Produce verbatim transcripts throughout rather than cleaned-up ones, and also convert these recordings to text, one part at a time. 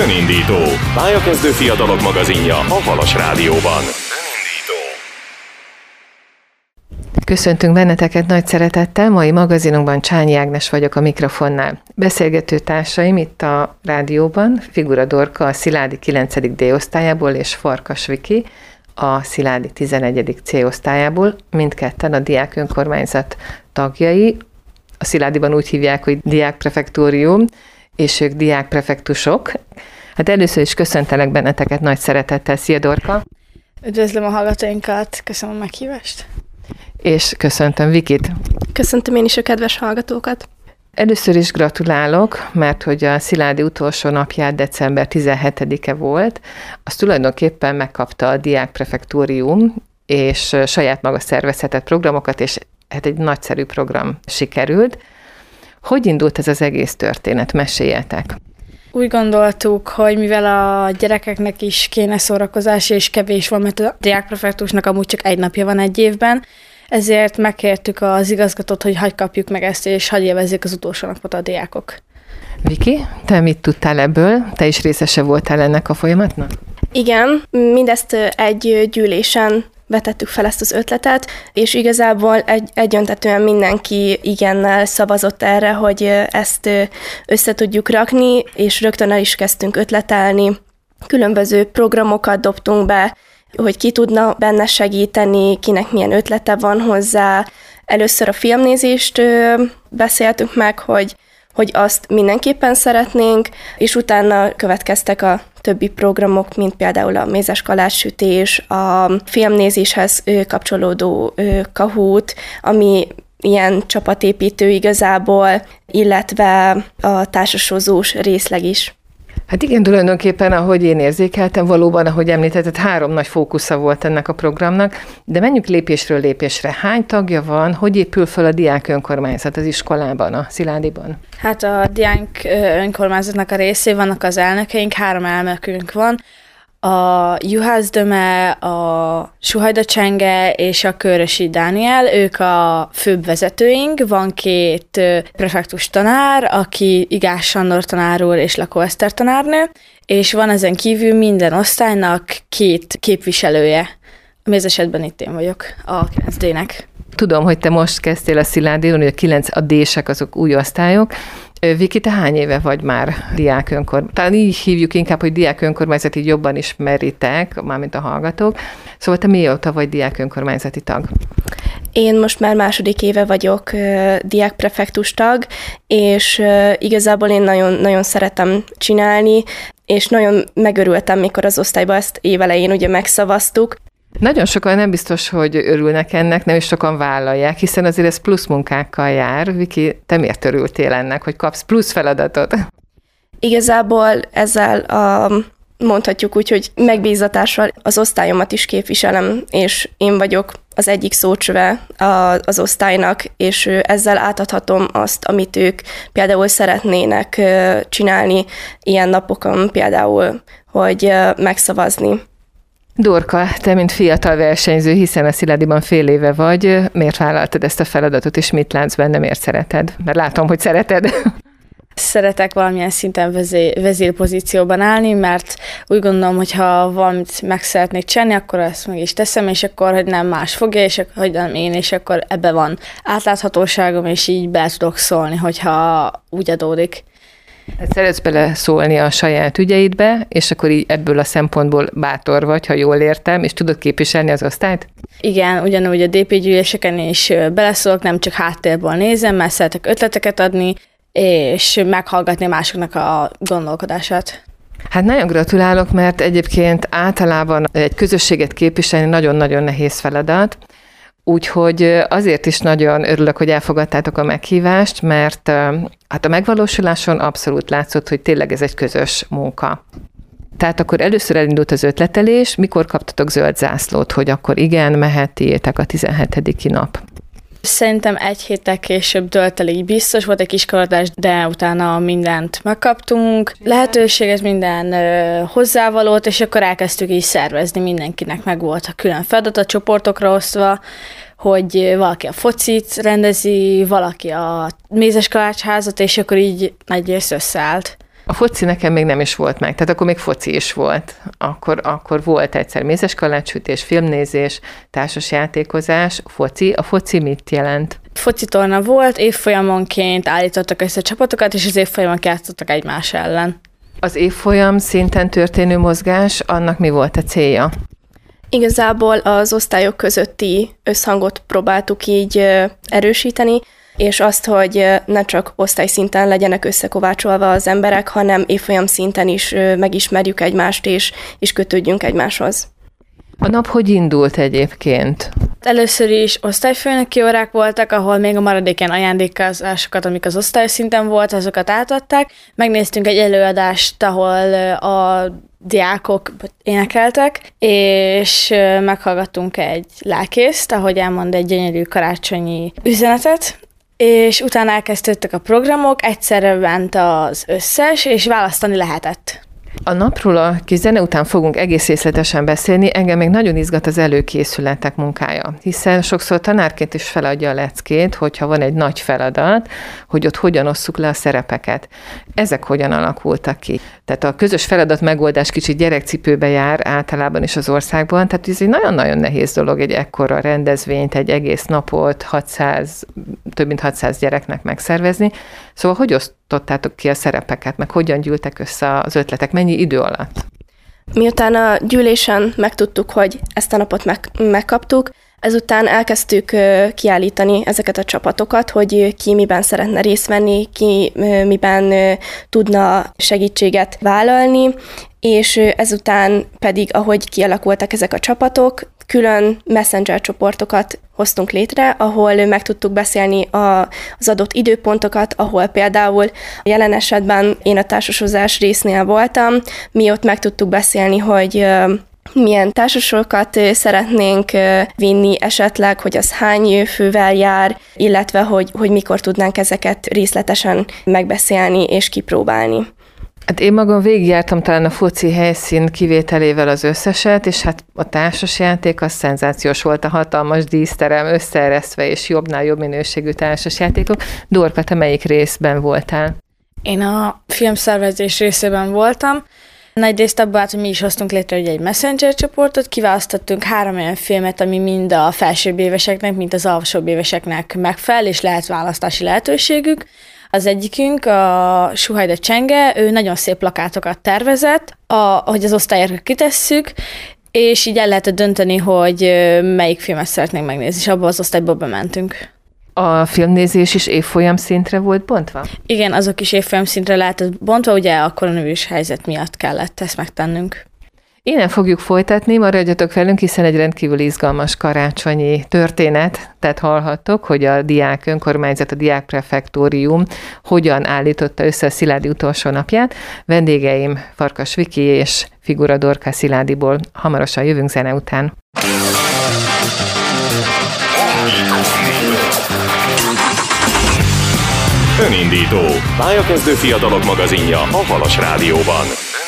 Önindító. Pályakezdő fiatalok magazinja a Halas Rádióban. Köszöntünk benneteket nagy szeretettel, mai magazinunkban Csányi Ágnes vagyok a mikrofonnál. Beszélgető társaim itt a rádióban, Figura Dorka a Sziládi kilencedik D-osztályából és Farkas Viki a Sziládi tizenegyedik C-osztályából, mindketten a Diák Önkormányzat tagjai. A Sziládiban úgy hívják, hogy Diákprefektórium, és ők diákprefektusok. Hát először is köszöntelek benneteket nagy szeretettel. Szia, Dorka! Üdvözlöm a hallgatóinkat, köszönöm a meghívást! És köszöntöm Vikit! Köszöntöm én is a kedves hallgatókat! Először is gratulálok, mert hogy a Sziládi utolsó napját december tizenhetedike volt, azt tulajdonképpen megkapta a Diákprefektórium, és saját maga szervezhetett programokat, és hát egy nagyszerű program sikerült. Hogy indult ez az egész történet? Meséljetek! Úgy gondoltuk, hogy mivel a gyerekeknek is kéne szórakozás, és kevés van, mert a diákprefektusnak amúgy csak egy napja van egy évben, ezért megkértük az igazgatót, hogy hagyj kapjuk meg ezt, és hagyj élvezzék az utolsó napot a diákok. Viki, te mit tudtál ebből? Te is részese voltál ennek a folyamatnak? Igen, mindezt egy gyűlésen vetettük fel ezt az ötletet, és igazából egy, egyöntetően mindenki igennel szavazott erre, hogy ezt össze tudjuk rakni, és rögtön el is kezdtünk ötletelni. Különböző programokat dobtunk be, hogy ki tudna benne segíteni, kinek milyen ötlete van hozzá. Először a filmnézést beszéltünk meg, hogy hogy azt mindenképpen szeretnénk, és utána következtek a többi programok, mint például a mézes kalácssütés, a filmnézéshez kapcsolódó Kahoot, ami ilyen csapatépítő igazából, illetve a társasozós részleg is. Hát igen, tulajdonképpen, ahogy én érzékeltem, valóban, ahogy említetted, három nagy fókusza volt ennek a programnak, de menjünk lépésről lépésre. Hány tagja van, hogy épül fel a Diák Önkormányzat az iskolában, a Sziládiban? Hát a Diák Önkormányzatnak a részé vannak az elnökeink, három elnökünk van, a Juhász Döme, a Suhajda Csenge és a Körösi Dániel, ők a főbb vezetőink, van két prefektus tanár, aki Igás Sándor tanár úr és Lakó Eszter tanárnő, és van ezen kívül minden osztálynak két képviselője. A ez esetben itt én vagyok, a kilenc D-nek. Tudom, hogy te most kezdtél a Sziládin, hogy a kilenc a D-sek azok új osztályok. Viki, te hány éve vagy már diák önkormányzat? Talán így hívjuk inkább, hogy diák önkormányzat, így jobban ismeritek, mármint a hallgatók. Szóval te mióta vagy diák önkormányzati tag? Én most már második éve vagyok uh, diákprefektus tag, és uh, igazából én nagyon, nagyon szeretem csinálni, és nagyon megörültem, mikor az osztályban ezt évelején ugye megszavaztuk. Nagyon sokan nem biztos, hogy örülnek ennek, nem is sokan vállalják, hiszen azért ez plusz munkákkal jár. Viki, te miért örültél ennek, hogy kapsz plusz feladatot? Igazából ezzel a, mondhatjuk úgy, hogy megbízatással az osztályomat is képviselem, és én vagyok az egyik szócsöve az osztálynak, és ezzel átadhatom azt, amit ők például szeretnének csinálni ilyen napokon, például, hogy megszavazni. Dorka, te mint fiatal versenyző, hiszen a Sziládiban fél éve vagy, miért vállaltad ezt a feladatot, és mit látsz benne, miért szereted? Mert látom, hogy szereted. Szeretek valamilyen szinten vezé- vezérpozícióban állni, mert úgy gondolom, hogy ha valamit meg szeretnék csinálni, akkor ezt meg is teszem, és akkor, hogy nem más fogja, és akkor, hogy nem én, és akkor ebbe van átláthatóságom, és így be tudok szólni, hogyha úgy adódik. Hát szeretsz bele szólni a saját ügyeidbe, és akkor így ebből a szempontból bátor vagy, ha jól értem, és tudod képviselni az osztályt? Igen, ugyanúgy a dé pé gyűléseken is beleszólok, nem csak háttérből nézem, mert szeretek ötleteket adni, és meghallgatni másoknak a gondolkodását. Hát nagyon gratulálok, mert egyébként általában egy közösséget képviselni nagyon-nagyon nehéz feladat, úgyhogy azért is nagyon örülök, hogy elfogadtátok a meghívást, mert hát a megvalósuláson abszolút látszott, hogy tényleg ez egy közös munka. Tehát akkor először elindult az ötletelés, mikor kaptatok zöld zászlót, hogy akkor igen, mehettétek a tizenhetediki nap? Szerintem egy héttel később dölt el, így biztos volt egy kis karadás, de utána mindent megkaptunk, lehetőséget, minden ö, hozzávalót, és akkor elkezdtük így szervezni, mindenkinek meg volt a külön feladat a csoportokra osztva, hogy valaki a focit rendezi, valaki a mézes kalácsházat, és akkor így nagy rész összeállt. A foci nekem még nem is volt meg, tehát akkor még foci is volt. Akkor, akkor volt egyszer mézeskalácssütés, filmnézés, társasjátékozás, foci. A foci mit jelent? Foci torna volt, évfolyamonként állítottak össze csapatokat, és az évfolyamon játszottak egymás ellen. Az évfolyam szinten történő mozgás, annak mi volt a célja? Igazából az osztályok közötti összhangot próbáltuk így erősíteni, és azt, hogy ne csak osztályszinten legyenek összekovácsolva az emberek, hanem évfolyam szinten is megismerjük egymást, és, és kötődjünk egymáshoz. A nap hogy indult egyébként? Először is osztályfőnöki órák voltak, ahol még a maradék ilyen ajándékozásokat, amik az osztályszinten volt, azokat átadták. Megnéztünk egy előadást, ahol a diákok énekeltek, és meghallgattunk egy lelkészt, ahogy elmond egy gyönyörű karácsonyi üzenetet, és utána elkezdődtek a programok, egyszerre ment az összes, és választani lehetett. A napról a kis zene után fogunk egész részletesen beszélni, engem még nagyon izgat az előkészületek munkája, hiszen sokszor tanárként is feladja a leckét, hogyha van egy nagy feladat, hogy ott hogyan osszuk le a szerepeket. Ezek hogyan alakultak ki? Tehát a közös feladat megoldás kicsit gyerekcipőbe jár általában is az országban, tehát ez egy nagyon-nagyon nehéz dolog egy ekkora rendezvényt, egy egész napot hatszáz, több mint hatszáz gyereknek megszervezni. Szóval hogy osztottátok ki a szerepeket, meg hogyan gyűltek össze az ötletek, mennyi idő alatt? Miután a gyűlésen megtudtuk, hogy ezt a napot meg, megkaptuk, ezután elkezdtük kiállítani ezeket a csapatokat, hogy ki miben szeretne részt venni, ki miben tudna segítséget vállalni, és ezután pedig, ahogy kialakultak ezek a csapatok, külön messenger csoportokat hoztunk létre, ahol meg tudtuk beszélni a, az adott időpontokat, ahol például jelen esetben én a társasozás résznél voltam, mi ott meg tudtuk beszélni, hogy milyen társasokat szeretnénk vinni esetleg, hogy az hány fővel jár, illetve hogy, hogy mikor tudnánk ezeket részletesen megbeszélni és kipróbálni. Hát én magam végigjártam talán a foci helyszín kivételével az összeset, és hát a társasjáték az szenzációs volt, a hatalmas díszterem összeeresztve és jobbnál jobb minőségű társasjátékok. Dorka, te melyik részben voltál? Én a filmszervezés részében voltam. Nagyrészt abban állt, hogy mi is hoztunk létre ugye egy messenger csoportot, kiválasztottunk három olyan filmet, ami mind a felsőbb éveseknek, mind az alsóbb éveseknek megfelel, és lehet választási lehetőségük. Az egyikünk, a Suhajda Csenge, ő nagyon szép plakátokat tervezett, a, hogy az osztályokra kitesszük, és így el lehetett dönteni, hogy melyik filmet szeretnénk megnézni, és abba az osztályba bementünk. A filmnézés is évfolyam szintre volt bontva? Igen, azok is évfolyam szintre lehetett bontva, ugye a koronavírus helyzet miatt kellett ezt megtennünk. Innen fogjuk folytatni, maradjatok velünk, hiszen egy rendkívül izgalmas karácsonyi történet, tehát hallhattok, hogy a diák önkormányzat, a diák prefektórium hogyan állította össze a Sziládi utolsó napját. Vendégeim Farkas Viki és Figura Dorka Sziládiból. Hamarosan jövünk zene után. Önindító. Pályakezdő fiatalok magazinja a Halas Rádióban.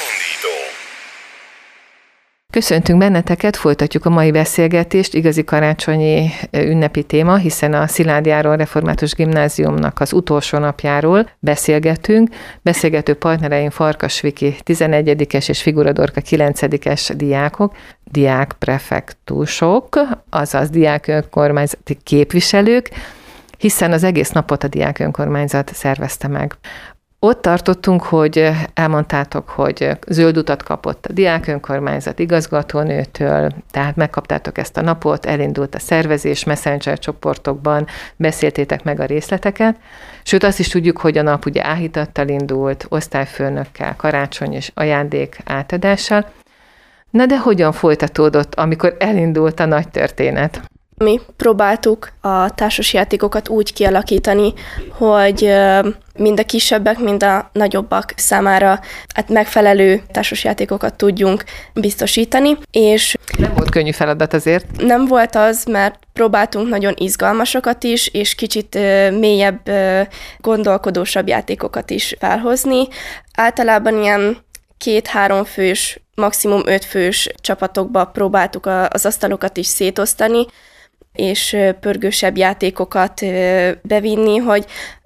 Köszöntünk benneteket, folytatjuk a mai beszélgetést, igazi karácsonyi ünnepi téma, hiszen a Sziládiáról Református Gimnáziumnak az utolsó napjáról beszélgetünk. Beszélgető partnereim Farkas Viki tizenegyedikes és Figura Dorka kilencedikes diákok, diákprefektusok, azaz diák önkormányzati képviselők, hiszen az egész napot a diák önkormányzat szervezte meg. Ott tartottunk, hogy elmondtátok, hogy zöld utat kapott a diák önkormányzat igazgatónőtől, tehát megkaptátok ezt a napot, elindult a szervezés, messenger csoportokban beszéltétek meg a részleteket, sőt azt is tudjuk, hogy a nap ugye áhítattal indult, osztályfőnökkel, karácsony és ajándék átadással. Na de hogyan folytatódott, amikor elindult a nagy történet? Mi próbáltuk a társasjátékokat úgy kialakítani, hogy mind a kisebbek, mind a nagyobbak számára hát megfelelő társasjátékokat tudjunk biztosítani, és nem volt könnyű feladat azért. Nem volt az, mert próbáltunk nagyon izgalmasokat is, és kicsit mélyebb, gondolkodósabb játékokat is felhozni. Általában ilyen két-három fős, maximum öt fős csapatokba próbáltuk az asztalokat is szétosztani, és pörgősebb játékokat bevinni, hogy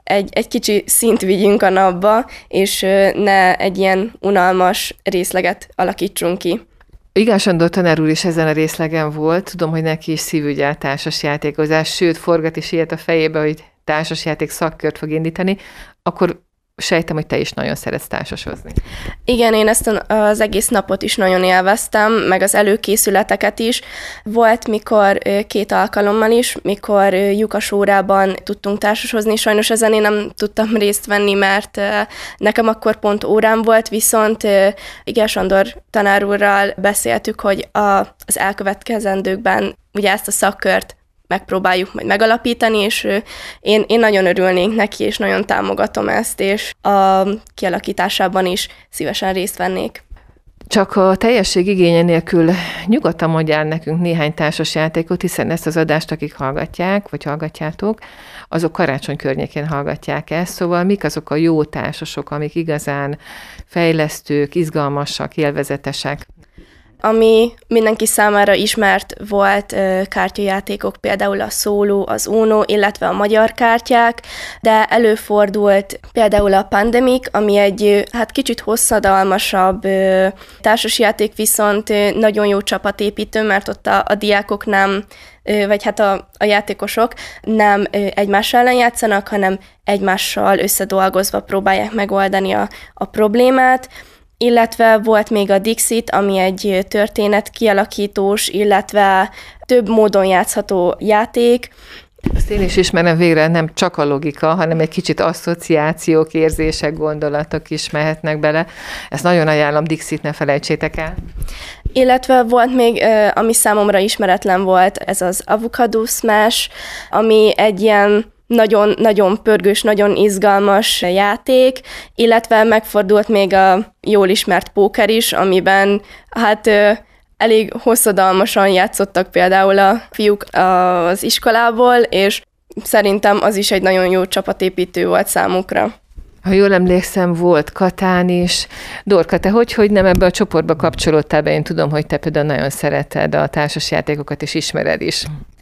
egy, egy kicsi szint vigyünk a napba, és ne egy ilyen unalmas részleget alakítsunk ki. Igaz, Sándor tanár úr is ezen a részlegen volt. Tudom, hogy neki is szívügye a társasjátékozás, sőt, forgat is ilyet a fejébe, hogy társasjáték szakkört fog indítani. Akkor sejtem, hogy te is nagyon szeretsz társasozni. Igen, én ezt az egész napot is nagyon élveztem, meg az előkészületeket is. Volt, mikor két alkalommal is, mikor lyukas órában tudtunk társasozni. Sajnos ezen én nem tudtam részt venni, mert nekem akkor pont órám volt, viszont igen, Sándor tanár úrral beszéltük, hogy a, az elkövetkezendőkben ugye ezt a szakkört megpróbáljuk majd megalapítani, és én, én nagyon örülnék neki, és nagyon támogatom ezt, és a kialakításában is szívesen részt vennék. Csak a teljesség igénye nélkül nyugodtan mondjál nekünk néhány társasjátékot, hiszen ezt az adást, akik hallgatják, vagy hallgatjátok, azok karácsony környékén hallgatják ezt, szóval mik azok a jó társasok, amik igazán fejlesztők, izgalmasak, élvezetesek? Ami mindenki számára ismert volt kártyajátékok, például a Szóló, az Uno, illetve a magyar kártyák, de előfordult például a Pandemic, ami egy hát kicsit hosszadalmasabb társasjáték, viszont nagyon jó csapatépítő, mert ott a, a diákok nem, vagy hát a, a játékosok nem egymás ellen játszanak, hanem egymással összedolgozva próbálják megoldani a, a problémát. Illetve volt még a Dixit, ami egy történet kialakítós, illetve több módon játszható játék. Azt én is ismerem, végre nem csak a logika, hanem egy kicsit asszociációk, érzések, gondolatok is mehetnek bele. Ezt nagyon ajánlom, Dixit ne felejtsétek el. Illetve volt még, ami számomra ismeretlen volt, ez az Avocado Smash, ami egy ilyen nagyon-nagyon pörgős, nagyon izgalmas játék, illetve megfordult még a jól ismert póker is, amiben hát elég hosszadalmasan játszottak például a fiúk az iskolából, és szerintem az is egy nagyon jó csapatépítő volt számukra. Ha jól emlékszem, volt Katán is. Dorka, te hogy, hogy nem ebbe a csoportba kapcsolódtál be? Én tudom, hogy te például nagyon szereted a társasjátékokat, és ismered is.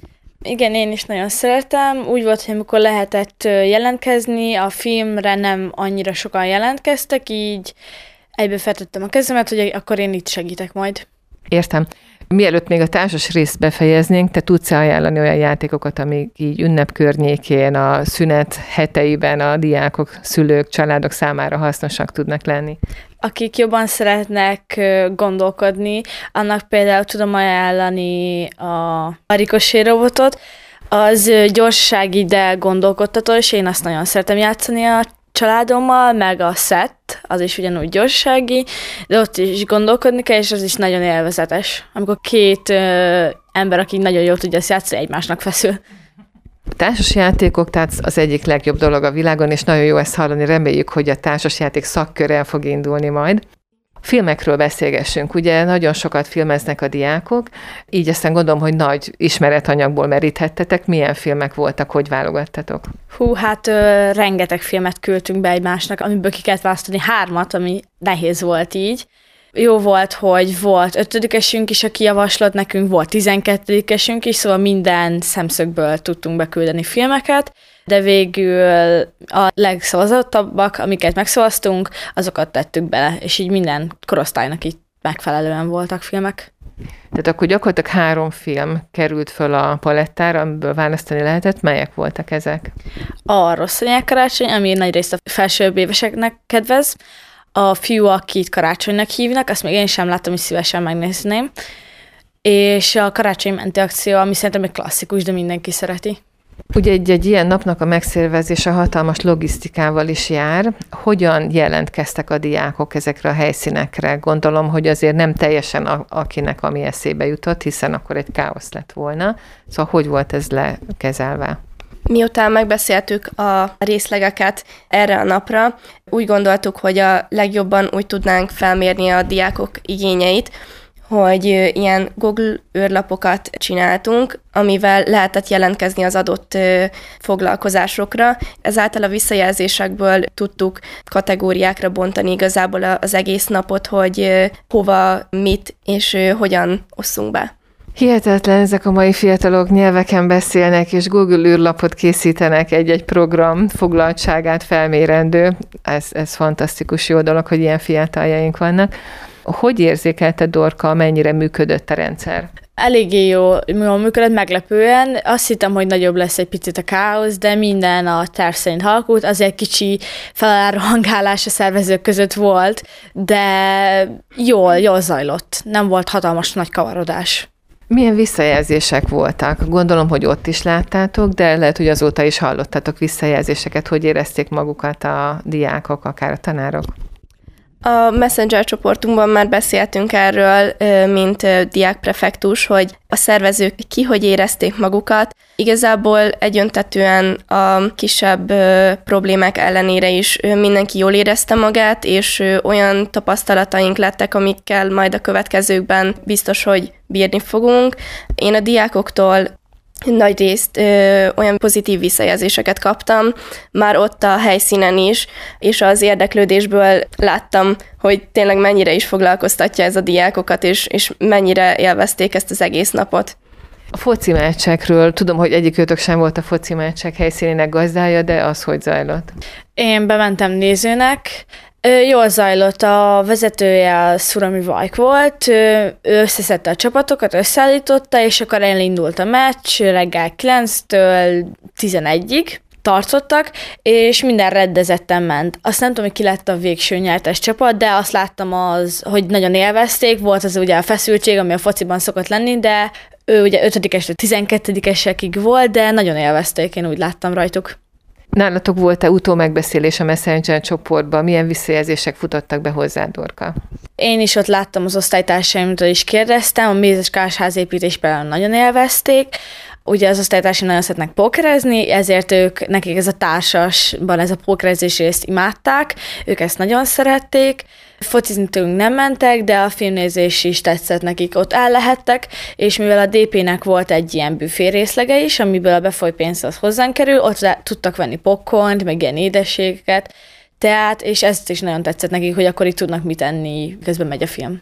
Igen, én is nagyon szeretem. Úgy volt, hogy amikor lehetett jelentkezni, a filmre nem annyira sokan jelentkeztek, így egybe feltettem a kezemet, hogy akkor én itt segítek majd. Értem. Mielőtt még a társas részt befejeznénk, te tudsz ajánlani olyan játékokat, amik így ünnep környékén, a szünet heteiben a diákok, szülők, családok számára hasznosak tudnak lenni? Akik jobban szeretnek gondolkodni, annak például tudom ajánlani a, a Ricochet robotot, az gyorsasági, de gondolkodtató, és én azt nagyon szeretem játszani a családommal, meg a Set, az is ugyanúgy gyorsasági, de ott is gondolkodni kell, és az is nagyon élvezetes. Amikor két ö, ember, aki nagyon jól tudja ezt játszani, egymásnak feszül. A társasjátékok, tehát az egyik legjobb dolog a világon, és nagyon jó ezt hallani, reméljük, hogy a társasjáték szakkörrel fog indulni majd. Filmekről beszélgessünk, ugye nagyon sokat filmeznek a diákok, így aztán gondolom, hogy nagy ismeretanyagból meríthettetek. Milyen filmek voltak, hogy válogattatok? Hú, hát ö, rengeteg filmet küldtünk be egymásnak, amiből ki kellett választani hármat, ami nehéz volt így. Jó volt, hogy volt ötödikesünk is, aki javaslott nekünk, volt tizenkettődikesünk is, szóval minden szemszögből tudtunk beküldeni filmeket, de végül a legszavazottabbak, amiket megszavaztunk, azokat tettük bele, és így minden korosztálynak így megfelelően voltak filmek. Tehát akkor gyakorlatilag három film került föl a palettára, amiből választani lehetett. Melyek voltak ezek? A Rossz anyák karácsony, ami nagyrészt a felsőbb éveseknek kedvez, a Fiú, akit karácsonynak hívnak, azt még én sem láttam, és szívesen megnézném, és a Karácsony menti akció, ami szerintem egy klasszikus, de mindenki szereti. Ugye egy, egy ilyen napnak a megszervezése hatalmas logisztikával is jár. Hogyan jelentkeztek a diákok ezekre a helyszínekre? Gondolom, hogy azért nem teljesen a, akinek ami eszébe jutott, hiszen akkor egy káosz lett volna. Szóval hogy volt ez lekezelve? Miután megbeszéltük a részlegeket erre a napra, úgy gondoltuk, hogy a legjobban úgy tudnánk felmérni a diákok igényeit, hogy ilyen Google űrlapokat csináltunk, amivel lehetett jelentkezni az adott foglalkozásokra. Ezáltal a visszajelzésekből tudtuk kategóriákra bontani igazából az egész napot, hogy hova, mit és hogyan osszunk be. Hihetetlen, ezek a mai fiatalok nyelveken beszélnek, és Google űrlapot készítenek egy-egy program foglaltságát felmérendő. Ez, ez fantasztikus, jó dolog, hogy ilyen fiataljaink vannak. Hogy érzékelte, Dorka, mennyire működött a rendszer? Eléggé jó, jól működött, meglepően. Azt hittem, hogy nagyobb lesz egy picit a káosz, de minden a terv szerint halkult. Azért kicsi felelrohangálás a szervezők között volt, de jól, jól zajlott. Nem volt hatalmas nagy kavarodás. Milyen visszajelzések voltak? Gondolom, hogy ott is láttátok, de lehet, hogy azóta is hallottatok visszajelzéseket, hogy érezték magukat a diákok, akár a tanárok. A Messenger csoportunkban már beszéltünk erről, mint diákprefektus, hogy a szervezők ki hogy érezték magukat. Igazából egyöntetően a kisebb problémák ellenére is mindenki jól érezte magát, és olyan tapasztalataink lettek, amikkel majd a következőkben biztos, hogy bírni fogunk. Én a diákoktól nagy részt ö, olyan pozitív visszajelzéseket kaptam, már ott a helyszínen is, és az érdeklődésből láttam, hogy tényleg mennyire is foglalkoztatja ez a diákokat, és, és mennyire élvezték ezt az egész napot. A foci meccsekről, tudom, hogy egyikőtök sem volt a foci meccsek helyszínének gazdája, de az hogy zajlott? Én bementem nézőnek, jól zajlott, a vezetője a Szurami Vajk volt, ő összeszedte a csapatokat, összeállította, és akkor elindult a meccs reggel kilenctől tizenegyig tartottak, és minden rendezetten ment. Azt nem tudom, hogy ki lett a végső nyertes csapat, de azt láttam, az, hogy nagyon élvezték, volt az ugye a feszültség, ami a fociban szokott lenni, de ő ugye ötödikestől tizenkettedikesekig volt, de nagyon élvezték, én úgy láttam rajtuk. Nálatok volt-e utómegbeszélés a Messenger csoportban? Milyen visszajelzések futottak be hozzá, Dorka? Én is ott láttam az osztálytársaimtól is kérdeztem, a mézes házépítés például nagyon élvezték. Ugye az osztálytársaim nagyon szeretnek pókerezni, ezért ők, nekik ez a társasban, ez a pókerezés részt imádták, ők ezt nagyon szerették. Focizni tőlünk nem mentek, de a filmnézés is tetszett nekik, ott el lehettek, és mivel a dé pének volt egy ilyen büfé részlege is, amiből a befolyt pénz az hozzánk kerül, ott le, tudtak venni popcornt, meg ilyen édességeket, teát, és ezt is nagyon tetszett nekik, hogy akkor itt tudnak mit enni, közben megy a film.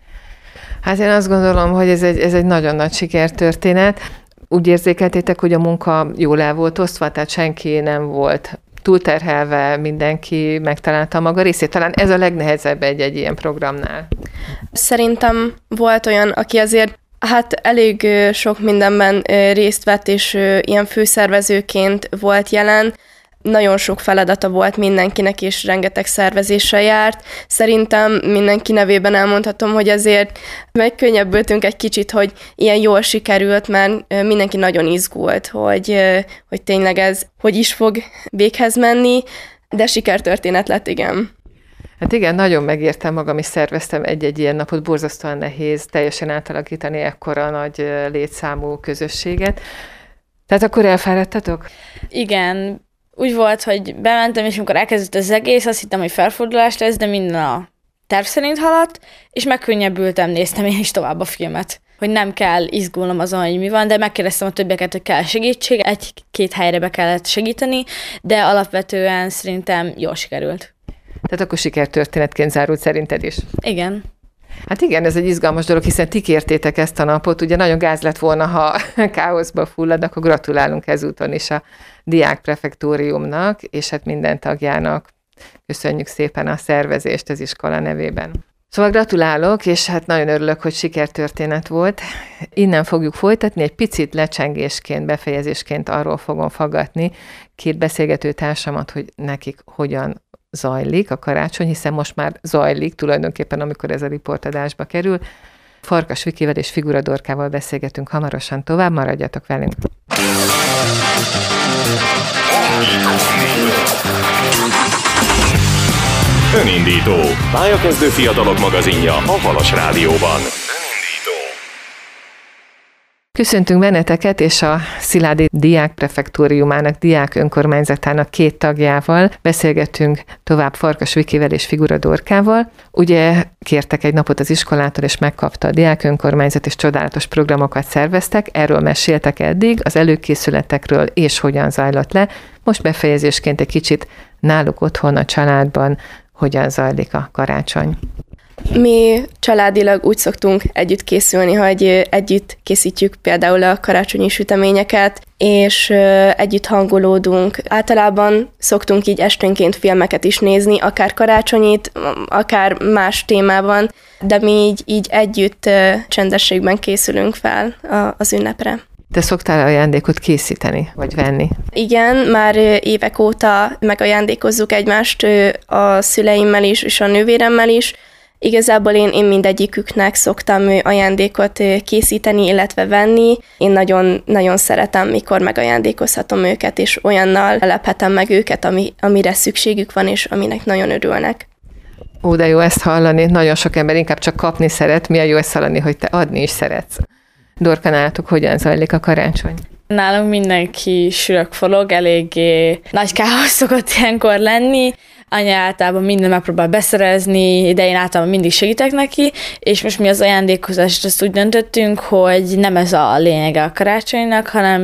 Hát én azt gondolom, hogy ez egy, ez egy nagyon nagy sikertörténet. Úgy érzékeltétek, hogy a munka jól el volt osztva, tehát senki nem volt túlterhelve, mindenki megtalálta maga részét. Talán ez a legnehezebb egy-egy ilyen programnál. Szerintem volt olyan, aki azért hát elég sok mindenben részt vett, és ilyen főszervezőként volt jelen. Nagyon sok feladata volt mindenkinek, és rengeteg szervezéssel járt. Szerintem mindenki nevében elmondhatom, hogy azért megkönnyebbültünk egy kicsit, hogy ilyen jól sikerült, mert mindenki nagyon izgult, hogy, hogy tényleg ez hogy is fog véghez menni, de sikertörténet lett, igen. Hát igen, nagyon megértem magam, is szerveztem egy-egy ilyen napot, borzasztóan nehéz teljesen átalakítani ekkora nagy létszámú közösséget. Tehát akkor elfáradtatok? Igen, úgy volt, hogy bementem, és amikor elkezdett az egész, azt hittem, hogy felfordulás lesz, de minden a terv szerint haladt, és megkönnyebbültem, néztem én is tovább a filmet. Hogy nem kell izgulnom azon, hogy mi van, de megkérdeztem a többieket, hogy kell segítség, egy-két helyre be kellett segíteni, de alapvetően szerintem jól sikerült. Tehát akkor sikertörténetként zárult szerinted is? Igen. Hát igen, ez egy izgalmas dolog, hiszen ti kértétek ezt a napot, ugye nagyon gáz lett volna, ha káoszba fullad, akkor gratulálunk ezúton is a diákprefektóriumnak, és hát minden tagjának köszönjük szépen a szervezést az iskola nevében. Szóval gratulálok, és hát nagyon örülök, hogy sikertörténet volt. Innen fogjuk folytatni, egy picit lecsengésként, befejezésként arról fogom faggatni két beszélgető társamat, hogy nekik hogyan zajlik a karácsony, hiszen most már zajlik tulajdonképpen, amikor ez a riportadásba kerül. Farkas Vikivel és Figura Dorkával beszélgetünk hamarosan tovább, maradjatok velünk. Önindító. Pályakezdő fiatalok magazinja a Halas Rádióban. Köszöntünk benneteket, és a Sziládi Diákprefektóriumának, diák önkormányzatának két tagjával beszélgetünk tovább Farkas Vikivel és Figura Dorkával. Ugye kértek egy napot az iskolától, és megkapta a diák önkormányzat, és csodálatos programokat szerveztek. Erről meséltek eddig, az előkészületekről, és hogyan zajlott le. Most befejezésként egy kicsit náluk otthon, a családban, hogyan zajlik a karácsony. Mi családilag úgy szoktunk együtt készülni, hogy együtt készítjük például a karácsonyi süteményeket, és együtt hangolódunk. Általában szoktunk így esténként filmeket is nézni, akár karácsonyit, akár más témában, de mi így, így együtt csendességben készülünk fel az ünnepre. Te szoktál ajándékot készíteni, vagy venni? Igen, már évek óta megajándékozzuk egymást a szüleimmel is, és a nővéremmel is. Igazából én, én mindegyiküknek szoktam ajándékot készíteni, illetve venni. Én nagyon, nagyon szeretem, mikor megajándékozhatom őket, és olyannal lephetem meg őket, ami, amire szükségük van, és aminek nagyon örülnek. Ó, de jó ezt hallani. Nagyon sok ember inkább csak kapni szeret. Milyen jó ezt hallani, hogy te adni is szeretsz. Dorka, nálatok hogyan zajlik a karácsony? Nálunk mindenki sürögforog, eléggé nagy káosz szokott ilyenkor lenni. Anya általában minden megpróbál beszerezni, de én általában mindig segítek neki, és most mi az ajándékozást azt úgy döntöttünk, hogy nem ez a lényege a karácsonynak, hanem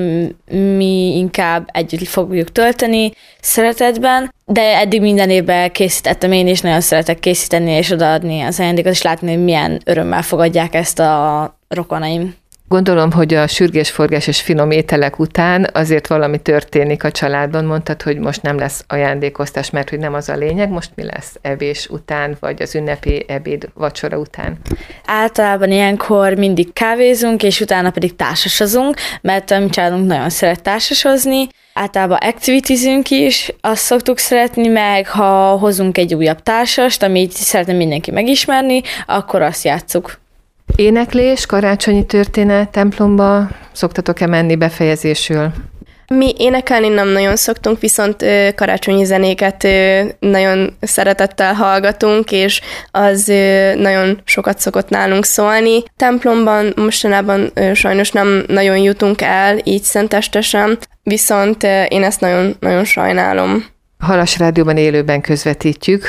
mi inkább együtt fogjuk tölteni szeretetben, de eddig minden évben készítettem én is, nagyon szeretek készíteni és odaadni az ajándékot, és látni, hogy milyen örömmel fogadják ezt a rokonaim. Gondolom, hogy a sürgésforgás és finom ételek után azért valami történik a családban. Mondtad, hogy most nem lesz ajándékoztás, mert hogy nem az a lényeg. Most mi lesz evés után, vagy az ünnepi ebéd vacsora után? Általában ilyenkor mindig kávézunk, és utána pedig társasozunk, mert a mi családunk nagyon szeret társasozni. Általában activitizünk is, azt szoktuk szeretni, meg ha hozunk egy újabb társast, amit szeretne mindenki megismerni, akkor azt játsszuk. Éneklés, karácsonyi történet, templomba szoktatok-e menni befejezésül? Mi énekelni nem nagyon szoktunk, viszont karácsonyi zenéket nagyon szeretettel hallgatunk, és az nagyon sokat szokott nálunk szólni. Templomban mostanában sajnos nem nagyon jutunk el, így szentestesen, viszont én ezt nagyon, nagyon sajnálom. A Halas Rádióban élőben közvetítjük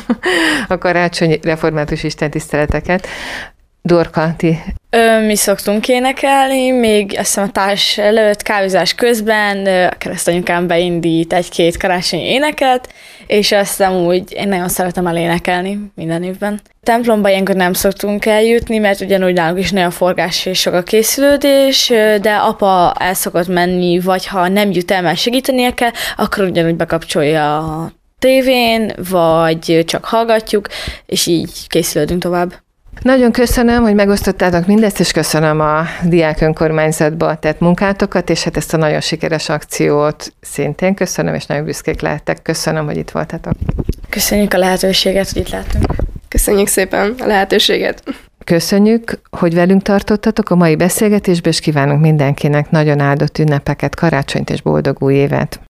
a karácsonyi református istentiszteleteket. Dorka, ti? Ö, mi szoktunk énekelni, még azt hiszem a társ előtt kávézás közben a keresztanyukám beindít egy-két karácsonyi éneket, és aztán úgy én nagyon szeretem elénekelni minden évben. Templomba ilyenkor nem szoktunk eljutni, mert ugyanúgy nálunk is nagyon forgás és sok a készülődés, de apa el szokott menni, vagy ha nem jut el, mert segítenie kell, akkor ugyanúgy bekapcsolja a tévén, vagy csak hallgatjuk, és így készülődünk tovább. Nagyon köszönöm, hogy megosztottátok mindezt, és köszönöm a diák önkormányzatba tett munkátokat, és hát ezt a nagyon sikeres akciót szintén köszönöm, és nagyon büszkék lehettek. Köszönöm, hogy itt voltatok. Köszönjük a lehetőséget, hogy itt láttunk. Köszönjük szépen a lehetőséget. Köszönjük, hogy velünk tartottatok a mai beszélgetésbe, és kívánunk mindenkinek nagyon áldott ünnepeket, karácsonyt és boldog új évet.